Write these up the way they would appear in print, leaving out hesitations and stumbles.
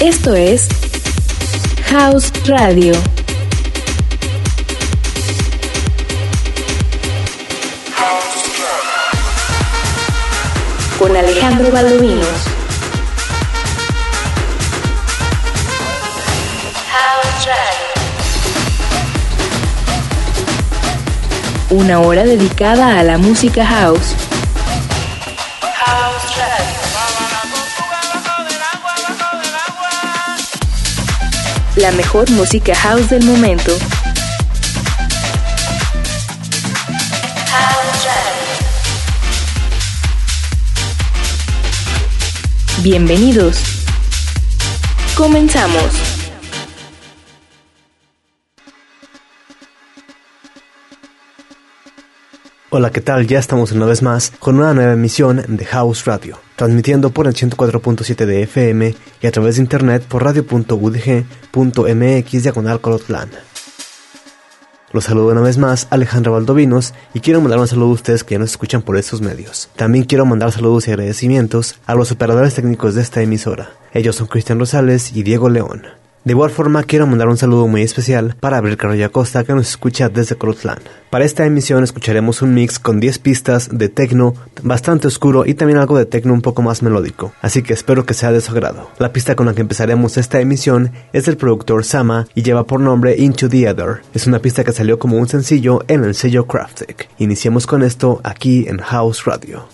Esto es House Radio. Con Alejandro Valdovinos. House Radio. Una hora dedicada a la música house. House Radio. La mejor música house del momento. House Radio. Bienvenidos. Comenzamos. Hola, ¿qué tal? Ya estamos una vez más con una nueva emisión de House Radio, transmitiendo por el 104.7 de FM y a través de internet por radio.udg.mx/Colotlán. Los saludo una vez más, Alejandro Valdovinos, y quiero mandar un saludo a ustedes que ya nos escuchan por estos medios. También quiero mandar saludos y agradecimientos a los operadores técnicos de esta emisora. Ellos son Cristian Rosales y Diego León. De igual forma, quiero mandar un saludo muy especial para Abril Carrillo Acosta, que nos escucha desde Colotlán. Para esta emisión escucharemos un mix con 10 pistas de techno bastante oscuro y también algo de techno un poco más melódico, así que espero que sea de su agrado. La pista con la que empezaremos esta emisión es del productor Sama y lleva por nombre Into the Other. Es una pista que salió como un sencillo en el sello Kraftek. Iniciemos con esto aquí en House Radio.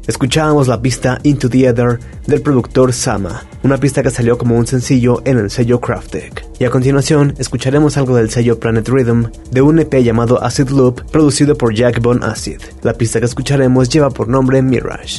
Escuchábamos la pista Into the Ether del productor Sama, una pista que salió como un sencillo en el sello Kraftwerk. Y a continuación escucharemos algo del sello Planet Rhythm de un EP llamado Acid Loop producido por Jack Von Acid. La pista que escucharemos lleva por nombre Mirage.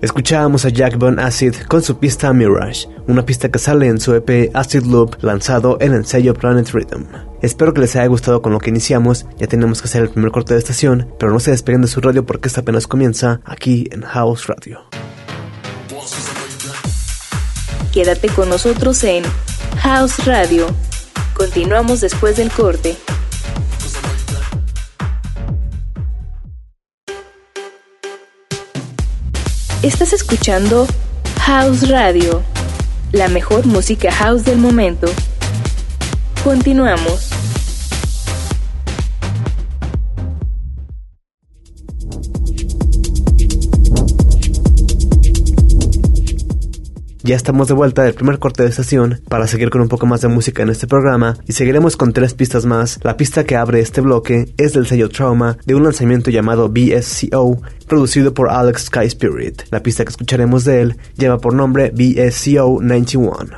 Escuchábamos a Jack Von Acid con su pista Mirage, una pista que sale en su EP Acid Loop, lanzado en el sello Planet Rhythm. Espero que les haya gustado con lo que iniciamos. Ya tenemos que hacer el primer corte de estación, pero no se despeguen de su radio porque esta apenas comienza aquí en House Radio. Quédate con nosotros en House Radio. Continuamos después del corte. Estás escuchando House Radio, la mejor música house del momento. Continuamos. Ya estamos de vuelta del primer corte de estación para seguir con un poco más de música en este programa y seguiremos con 3 pistas más. La pista que abre este bloque es del sello Trauma de un lanzamiento llamado BSCO, producido por Alex Sky Spirit. La pista que escucharemos de él lleva por nombre BSCO 91.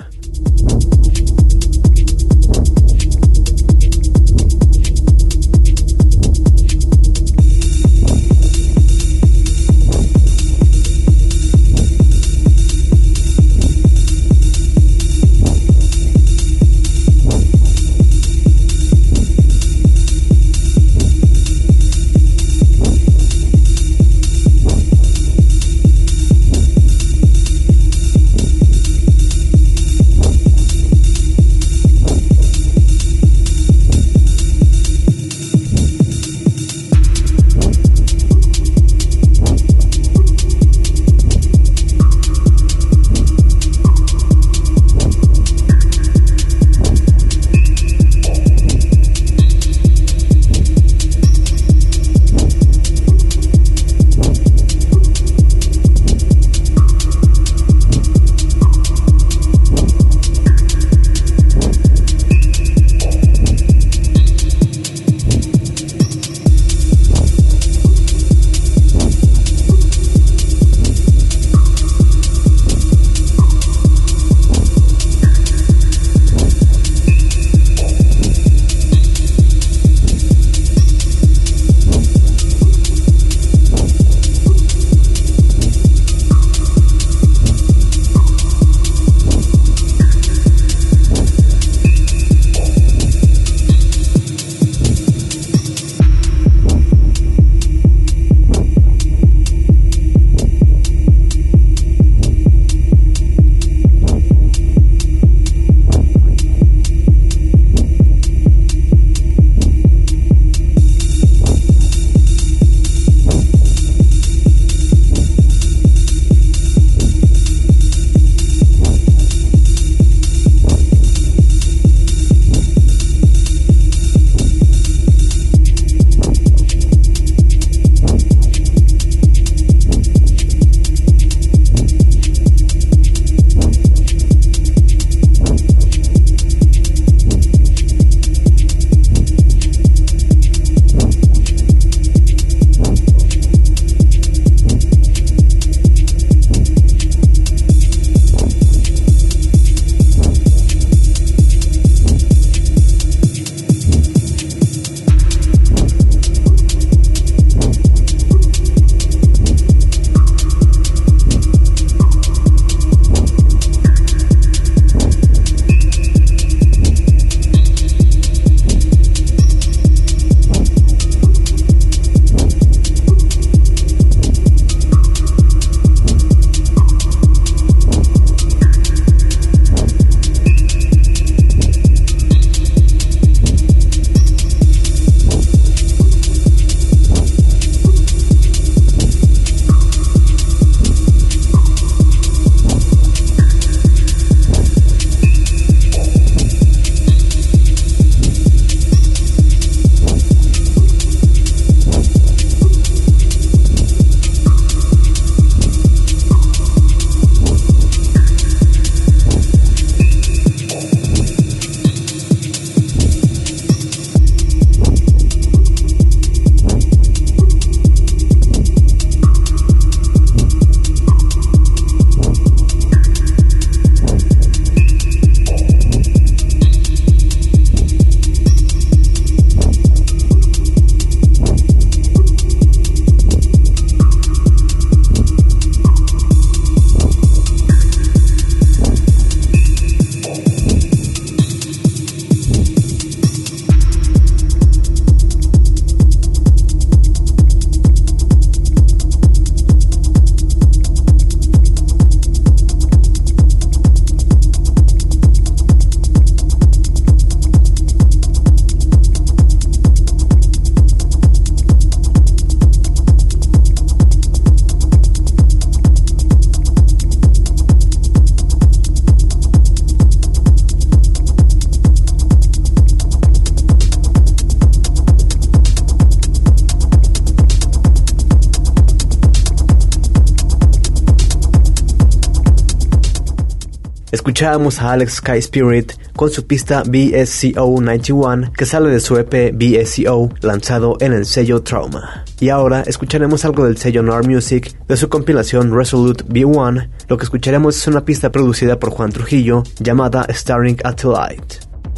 Escuchábamos a Alex Sky Spirit con su pista BSCO 91 que sale de su EP BSCO lanzado en el sello Trauma. Y ahora escucharemos algo del sello Noir Music de su compilación Resolute B1. Lo que escucharemos es una pista producida por Juan Trujillo llamada Staring at the Light.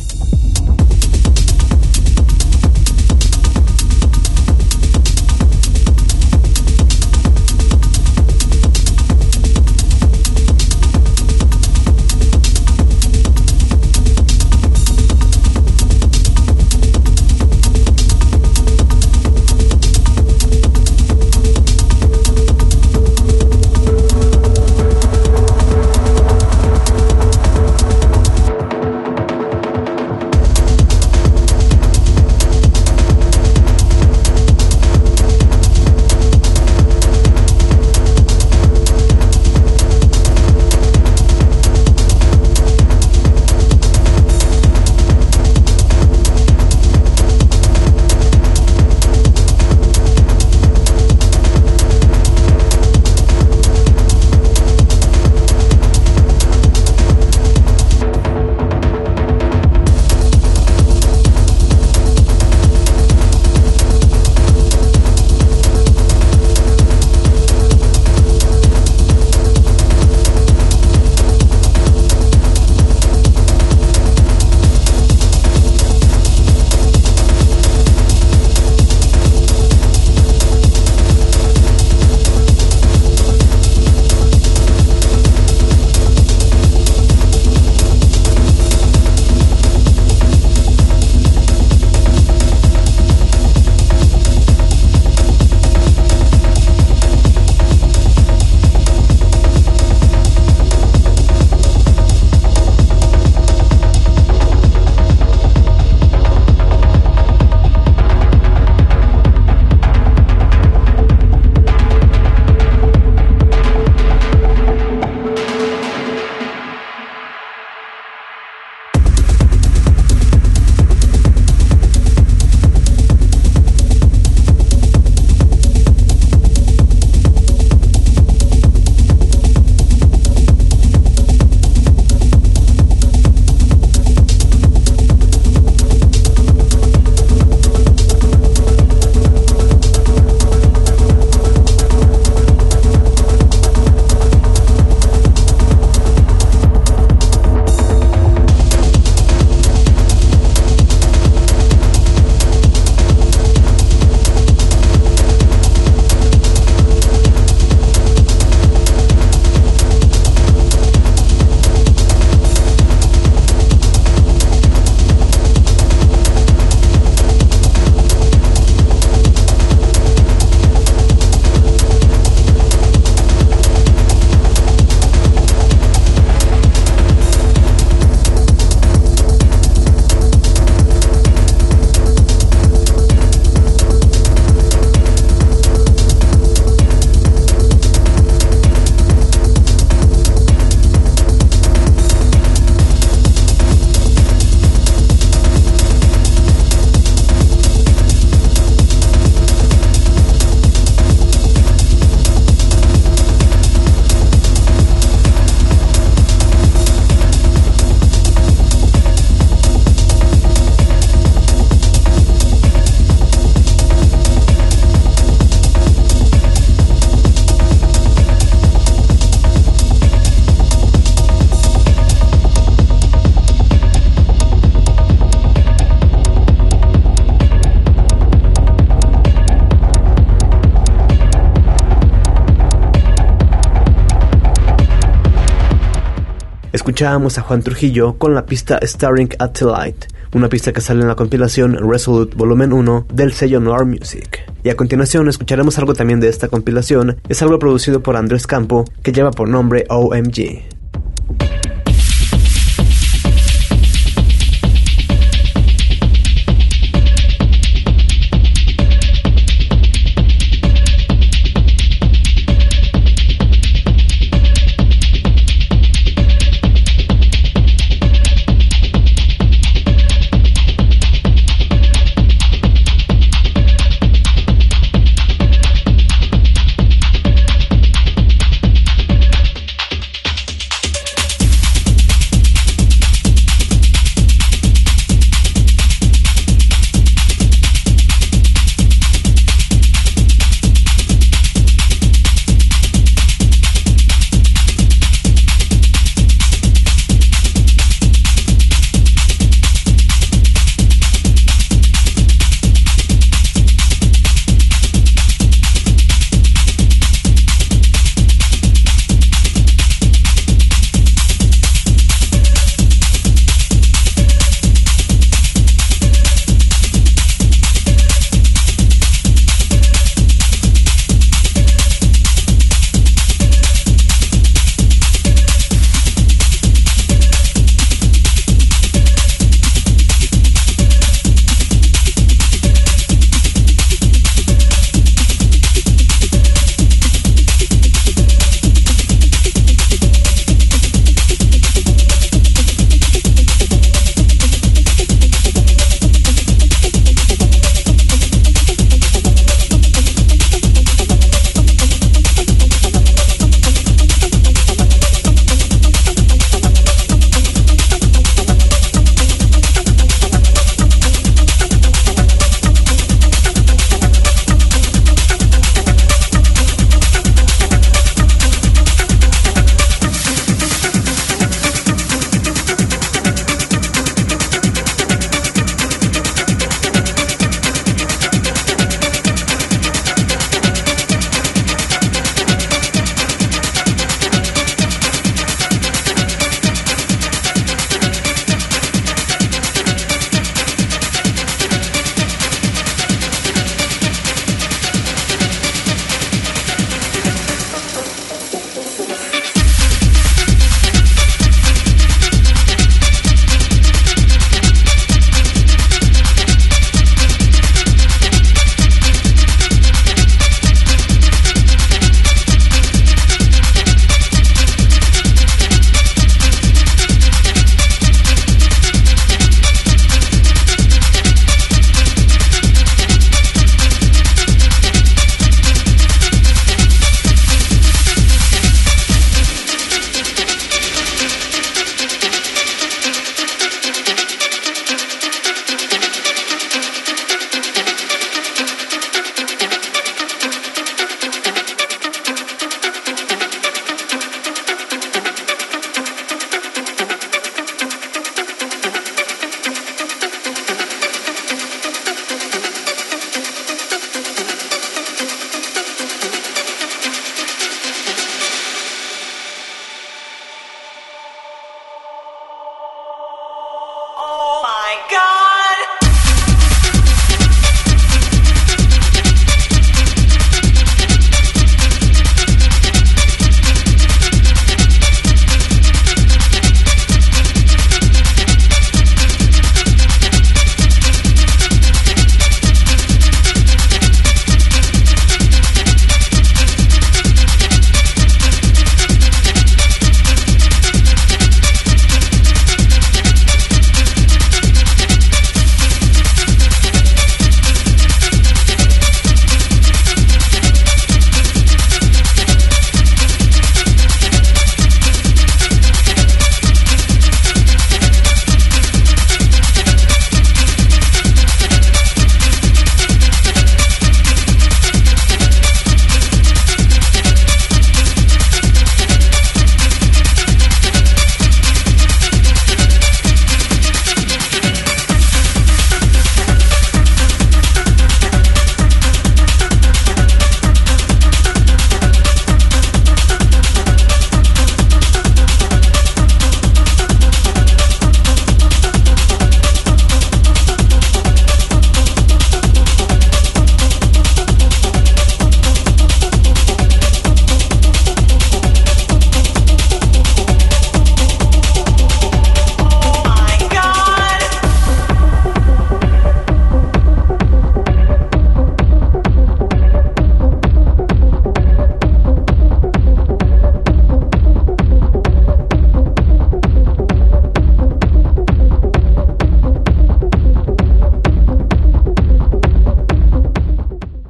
Escuchábamos a Juan Trujillo con la pista Staring at the Light, una pista que sale en la compilación Resolute Volumen 1 del sello Noir Music. Y a continuación escucharemos algo también de esta compilación, es algo producido por Andrés Campo que lleva por nombre OMG.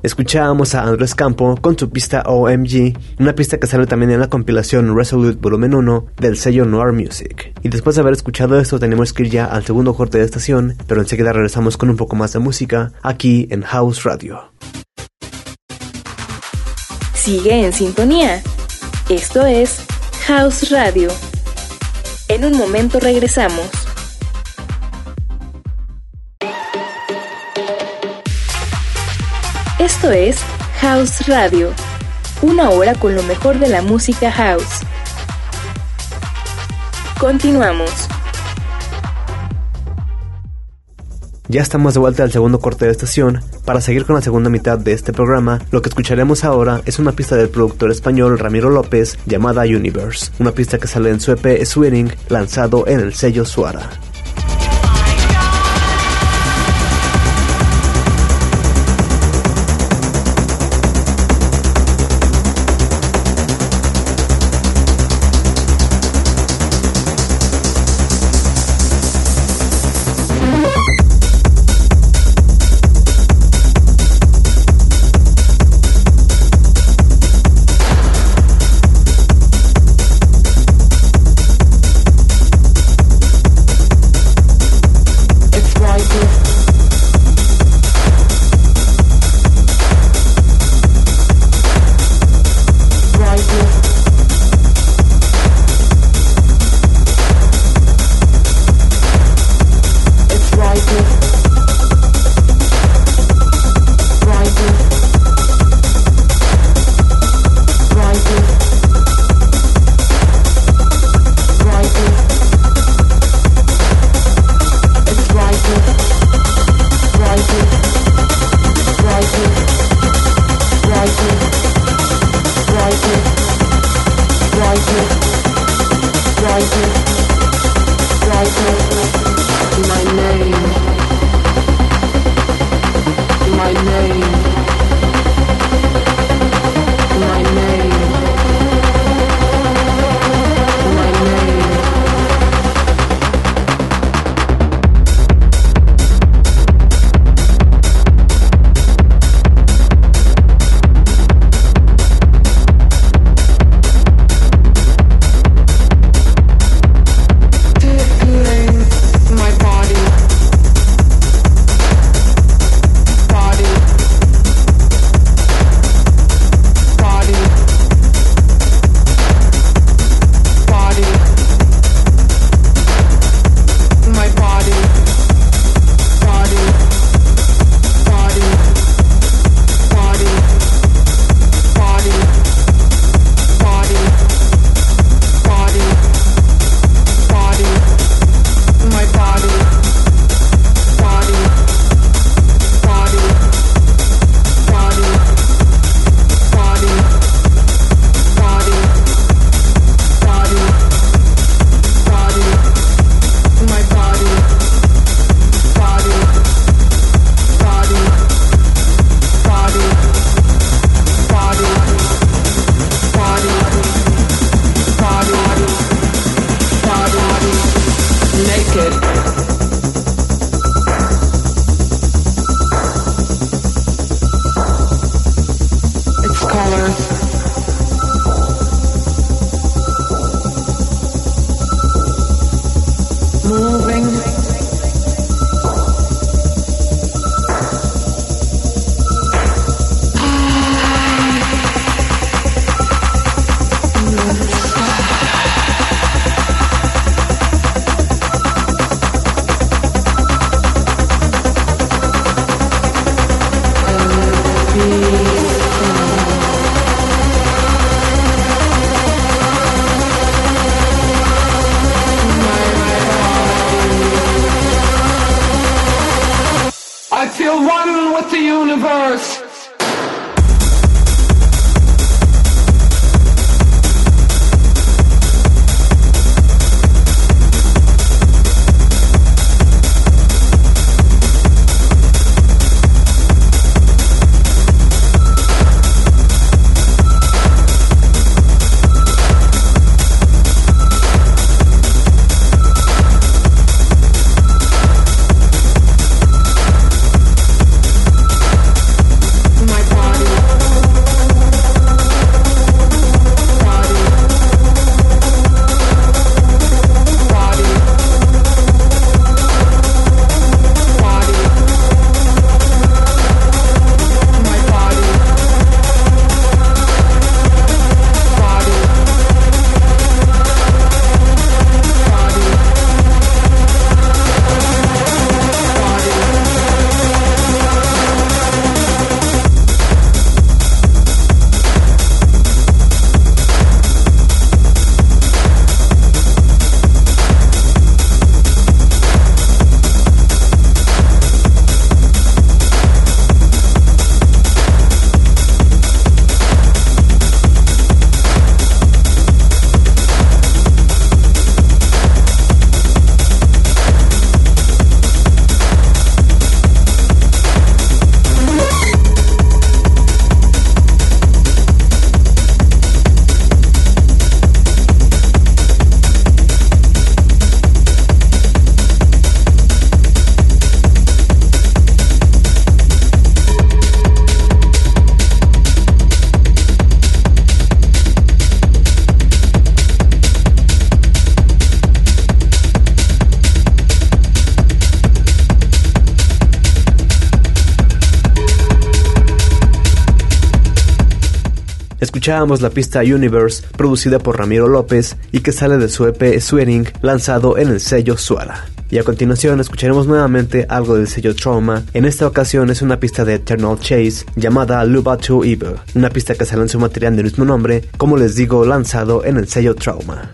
Escuchábamos a Andrés Campo con su pista OMG, una pista que sale también en la compilación Resolute Volumen 1 del sello Noir Music. Y después de haber escuchado esto tenemos que ir ya al segundo corte de estación, pero enseguida regresamos con un poco más de música aquí en House Radio. Sigue en sintonía. Esto es House Radio. En un momento regresamos. Esto es House Radio, una hora con lo mejor de la música house. Continuamos. Ya estamos de vuelta al segundo corte de estación. Para seguir con la segunda mitad de este programa, lo que escucharemos ahora es una pista del productor español Ramiro López llamada Universe, una pista que sale en su EP Sweating, lanzado en el sello Suara. Escuchábamos la pista Universe, producida por Ramiro López y que sale de su EP Sweating, lanzado en el sello Suara. Y a continuación escucharemos nuevamente algo del sello Trauma. En esta ocasión es una pista de Eternal Chase llamada Luba to Evil, una pista que sale en su material del mismo nombre, como les digo, lanzado en el sello Trauma.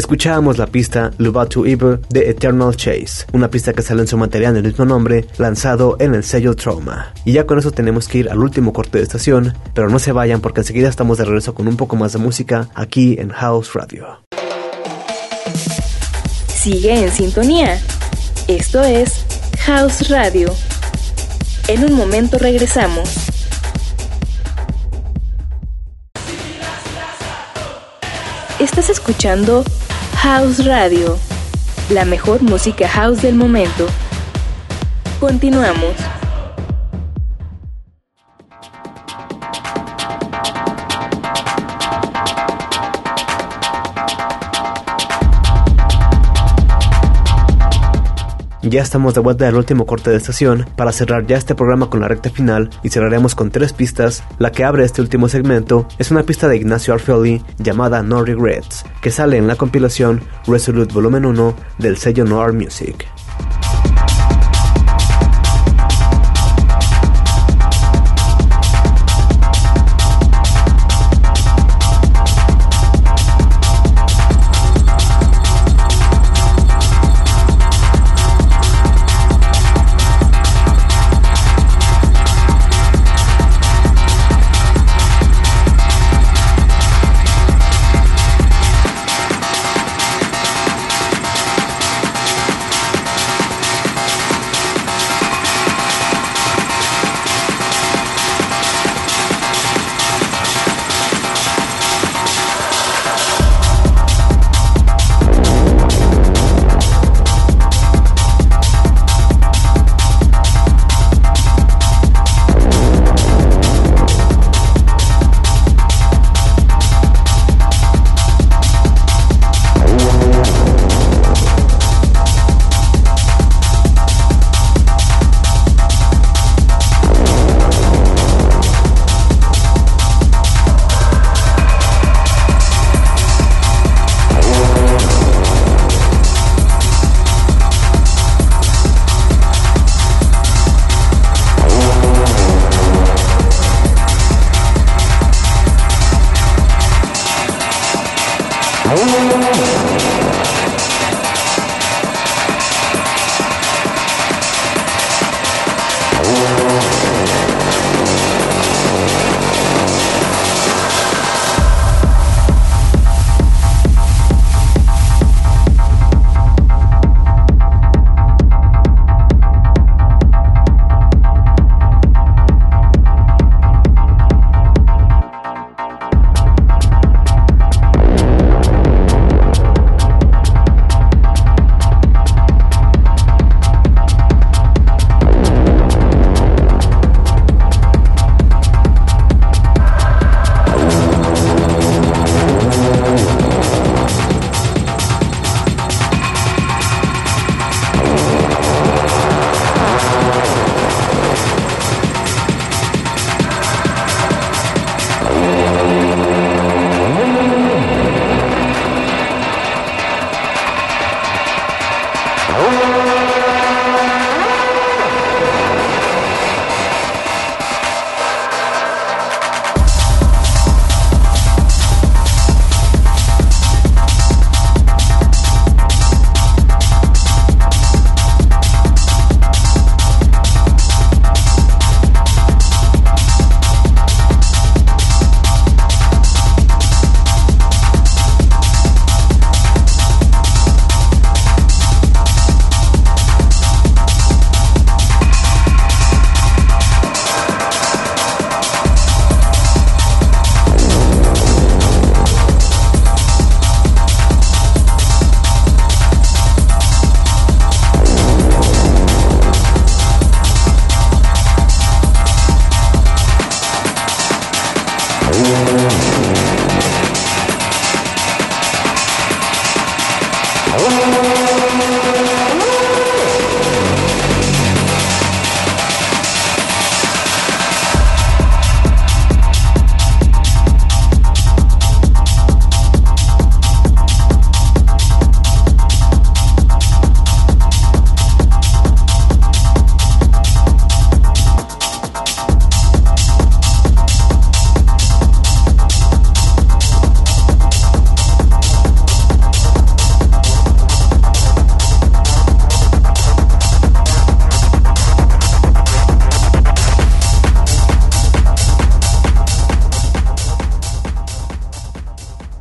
Escuchábamos la pista Luba to Evil de Eternal Chase, una pista que sale en su material del mismo nombre, lanzado en el sello Trauma. Y ya con eso tenemos que ir al último corte de estación, pero no se vayan porque enseguida estamos de regreso con un poco más de música aquí en House Radio. Sigue en sintonía. Esto es House Radio. En un momento regresamos. Estás escuchando House Radio, la mejor música house del momento. Continuamos. Ya estamos de vuelta del último corte de estación para cerrar ya este programa con la recta final y cerraremos con 3 pistas. La que abre este último segmento es una pista de Ignacio Arfioli llamada No Regrets, que sale en la compilación Resolute Volumen 1 del sello Noir Music.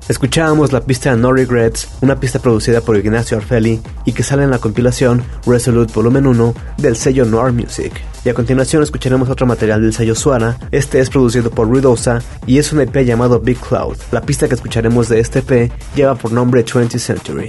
Escuchábamos la pista No Regrets, una pista producida por Ignacio Arfeli y que sale en la compilación Resolute Volumen 1 del sello Noir Music. Y a continuación escucharemos otro material del sello Suara. Este es producido por Ruidosa y es un EP llamado Big Cloud. La pista que escucharemos de este EP lleva por nombre 20th Century.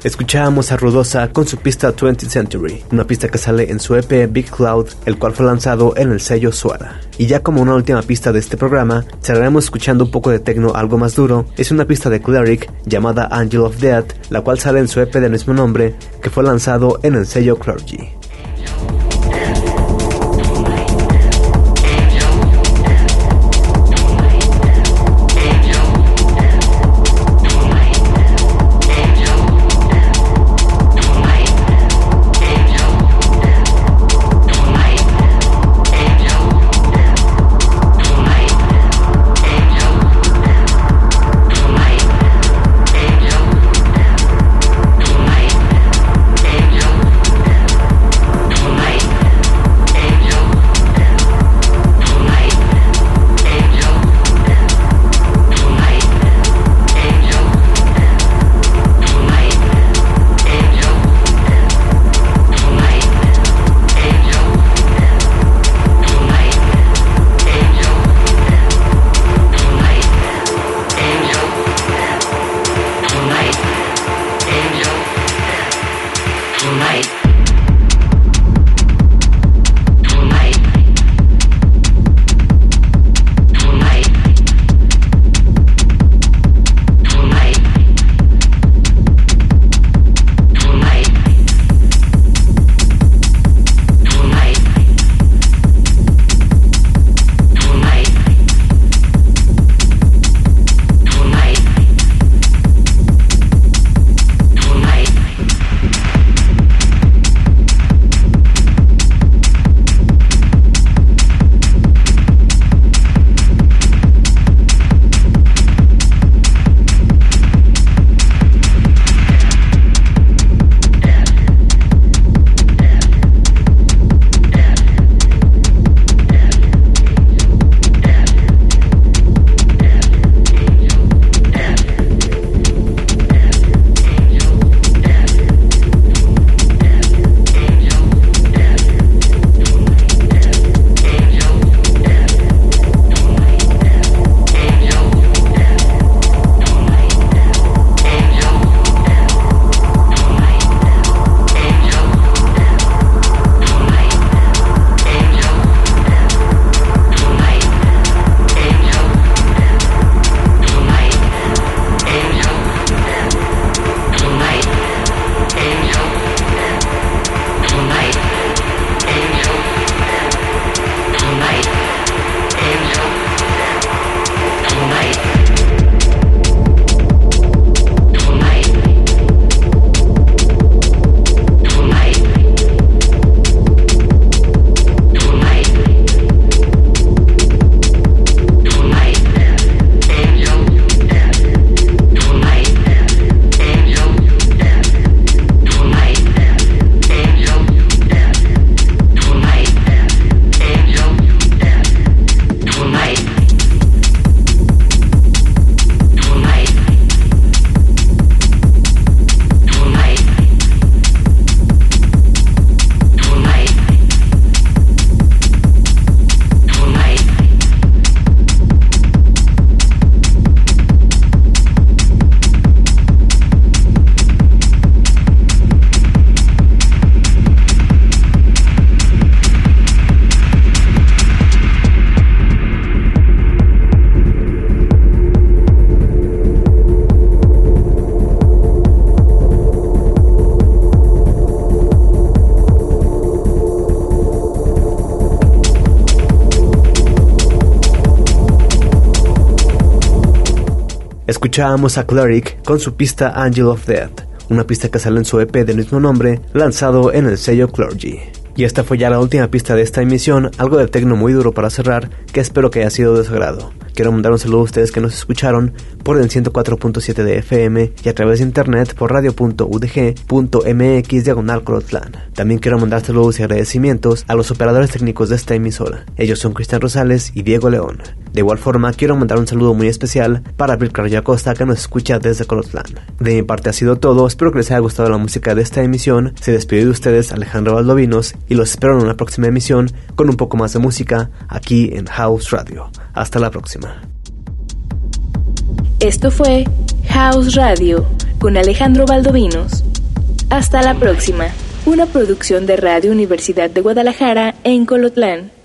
Escuchábamos a Ruidosa con su pista 20th Century, una pista que sale en su EP Big Cloud, el cual fue lanzado en el sello Suara. Y ya como una última pista de este programa, cerraremos escuchando un poco de techno algo más duro. Es una pista de Cleric llamada Angel of Death, la cual sale en su EP del mismo nombre, que fue lanzado en el sello Clergy. Escuchábamos a Cleric con su pista Angel of Death, una pista que sale en su EP del mismo nombre, lanzado en el sello Clergy. Y esta fue ya la última pista de esta emisión, algo de techno muy duro para cerrar, que espero que haya sido de su agrado. Quiero mandar un saludo a ustedes que nos escucharon por el 104.7 de FM y a través de internet por radio.udg.mx/Colotlán. También quiero mandar saludos y agradecimientos a los operadores técnicos de esta emisora. Ellos son Cristian Rosales y Diego León. De igual forma, quiero mandar un saludo muy especial para Bill Carrillo Acosta, que nos escucha desde Colotlán. De mi parte ha sido todo, espero que les haya gustado la música de esta emisión. Se despide de ustedes Alejandro Valdovinos y los espero en una próxima emisión con un poco más de música aquí en House Radio. Hasta la próxima. Esto fue House Radio con Alejandro Valdovinos. Hasta la próxima. Una producción de Radio Universidad de Guadalajara en Colotlán.